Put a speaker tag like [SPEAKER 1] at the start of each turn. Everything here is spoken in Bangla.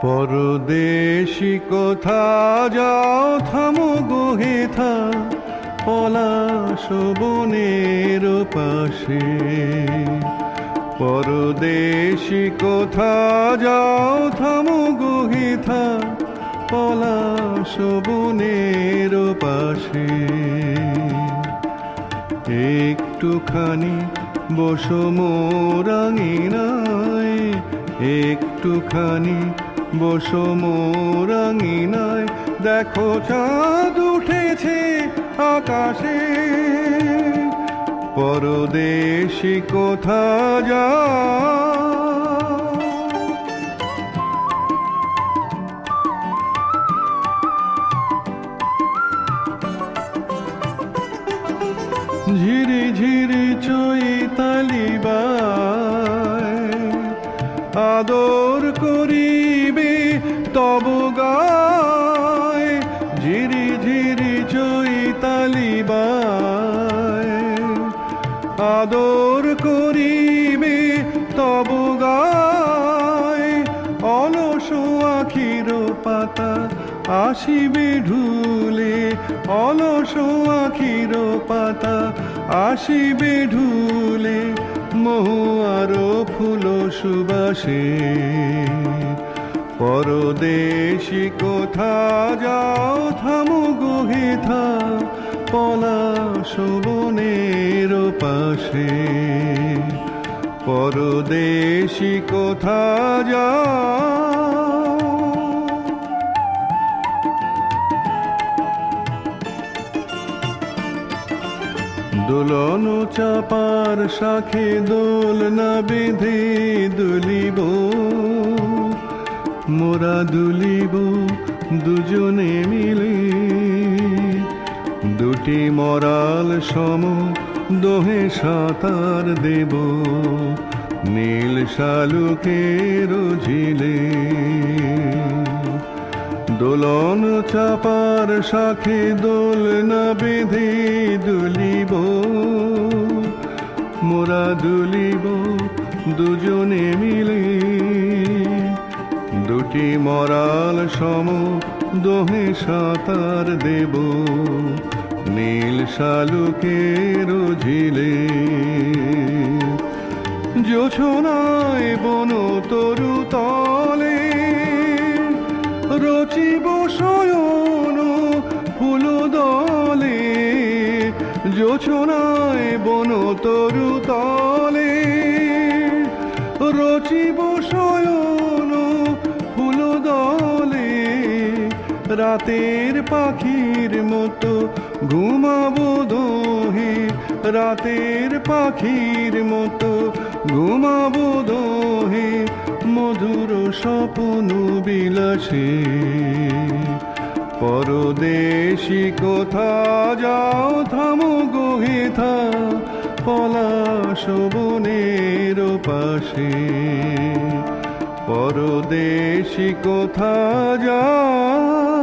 [SPEAKER 1] পরদেশি কোথা যাও থামো গো হেথা পলাশ বনের পাশে। পরদেশি কোথা যাও থামো গো হেথা পলাশ বনের পাশে। একটুখানি বসো মোর আঙিনায়, একটুখানি বসো মোর আঙিনায়, দেখো চাঁদ উঠেছে আকাশে। পরদেশি কোথা যাও, ঝিরি ঝিরি চৈতালি বায়, আদর করিবে তব গায়। ঝিরি ঝিরি চৈতালি বায়, আদর করিবে তব গায়। অলস আখির পাতা আসিবে ঢুলে, অলস আখির পাতা আসিবে ঢুলে, মহুয়ার ফুল সুবাসে। পরদেশি কোথা যাও থামো গো হেথা পলাশ বনের পাশে। পরদেশি কোথা যাও, দোলন চাপার শাখে দোলনা বেঁধে দুলিব, মোরা দুলিব দুজনে মিলে। দুটি মরাল সম দোহে সাঁতার দেব নীল শালুকের ঝিলে। দোলন চাপার শাখে দোলনা বেঁধে দুলিব, মোরা দুলিব দুজনে মিলে। দুটি মরাল সম দোহে সাঁতার দেব নীল শালুকের ঝিলে। জোছনায় বন তরু তলে রচিব শয়ন ফুল দলে। জোছনায় বন তরু তলে রচিব শয়ন ফুল দলে। রাতের পাখির মতো ঘুমাবো দোহে, রাতের পাখির মতো ঘুমাবো দোহে মধুর স্বপ্ন বিলাসে। পরদেশি কোথা যাও থামো গো হেথা পলাশ বনের পাশে। পরদেশি কোথা যাও।